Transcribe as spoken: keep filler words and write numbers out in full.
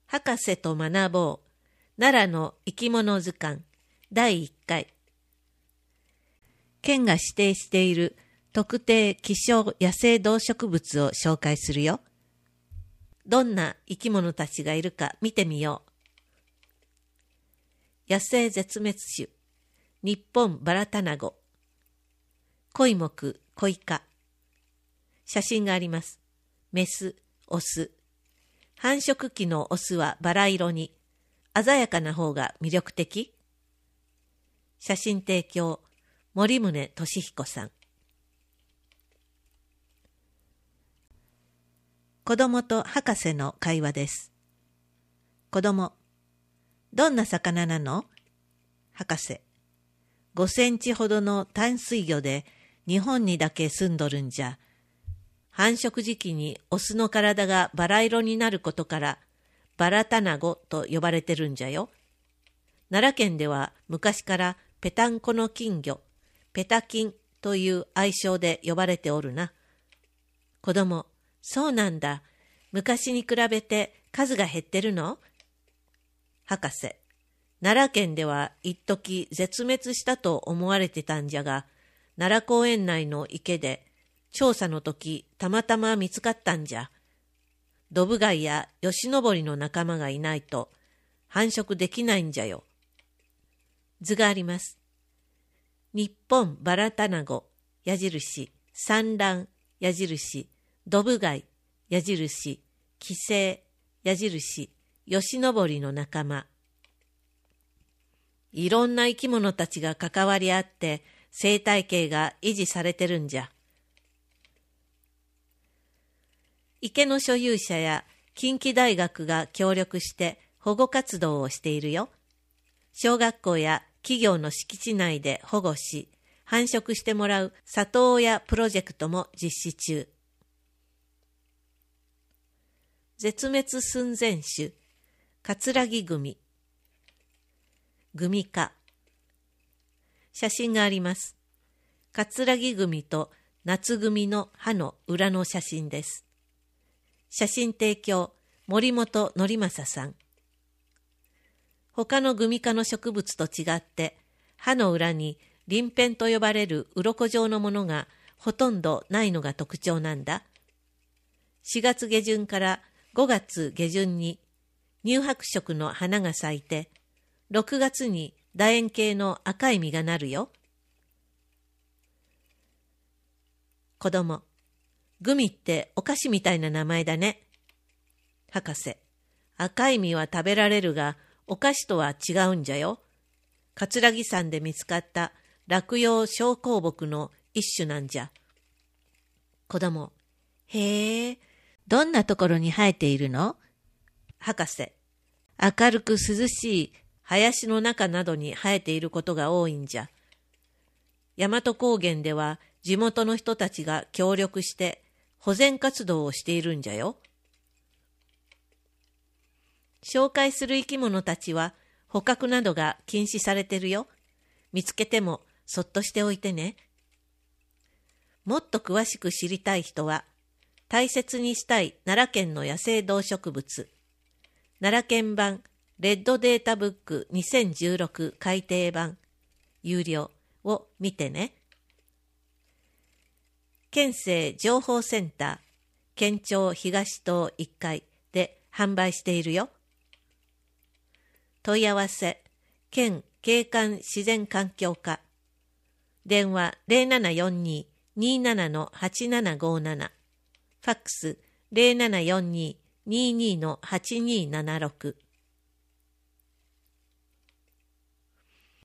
博士と学ぼう奈良の生き物図鑑だいいっかい。県が指定している特定希少野生動植物を紹介するよ。どんな生き物たちがいるか見てみよう。野生絶滅種、日本バラタナゴ。恋目、コイカ。写真があります。メス、オス。繁殖期のオスはバラ色に、鮮やかな方が魅力的。写真提供、森宗俊彦さん。子供と博士の会話です。子供、どんな魚なの？博士、ごセンチほどの淡水魚で日本にだけ住んどるんじゃ。繁殖時期にオスの体がバラ色になることからバラタナゴと呼ばれてるんじゃよ。奈良県では昔からペタンコの金魚、ペタキンという愛称で呼ばれておるな。子供、そうなんだ。昔に比べて数が減ってるの？博士、奈良県では一時絶滅したと思われてたんじゃが、奈良公園内の池で調査の時たまたま見つかったんじゃ。ドブ貝やヨシノボリの仲間がいないと繁殖できないんじゃよ。図があります。日本バラタナゴ、矢印、産卵、矢印、ドブ貝、矢印、寄生、矢印、ヨシノボリの仲間。いろんな生き物たちが関わり合って生態系が維持されてるんじゃ。池の所有者や近畿大学が協力して保護活動をしているよ。小学校や企業の敷地内で保護し、繁殖してもらう里親プロジェクトも実施中。絶滅寸前種、カツラギグミ。グミ科。写真があります。カツラギグミと夏グミの葉の裏の写真です。写真提供、森本則正さん。他のグミ科の植物と違って、葉の裏に鱗片と呼ばれる鱗状のものがほとんどないのが特徴なんだ。しがつげじゅんからごがつげじゅんに乳白色の花が咲いて、ろくがつに楕円形の赤い実がなるよ。子供、グミってお菓子みたいな名前だね。博士、赤い実は食べられるが、お菓子とは違うんじゃよ。葛城山で見つかった落葉小香木の一種なんじゃ。子供、へえ、どんなところに生えているの？博士、明るく涼しい林の中などに生えていることが多いんじゃ。大和高原では地元の人たちが協力して保全活動をしているんじゃよ。紹介する生き物たちは捕獲などが禁止されてるよ。見つけてもそっとしておいてね。もっと詳しく知りたい人は、大切にしたい奈良県の野生動植物、奈良県版レッドデータブックにせんじゅうろく改訂版、有料を見てね。県政情報センター、県庁東棟いっかいで販売しているよ。問い合わせ、県景観自然環境課。電話 ゼロななよんに にーなな はちななごなな。ファックス ゼロななよんに にーにー はちにーななろく。